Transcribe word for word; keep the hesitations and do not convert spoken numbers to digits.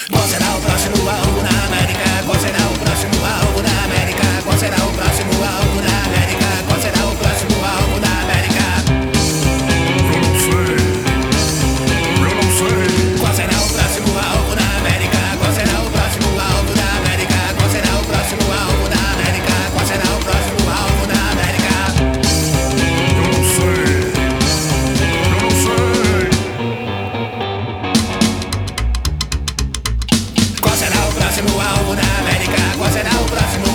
Qual será o próximo alvo na América? Qual será o próximo alvo na América? Qual será o próximo alvo na América? Qual será o próximo alvo na América? Eu não sei, eu não sei. Qual será o próximo alvo na América? Qual será o próximo alvo na América? Qual será o próximo alvo na América? Qual será o próximo alvo na América? Eu não sei, eu não sei. Qual será o próximo alvo na América? Qual será o próximo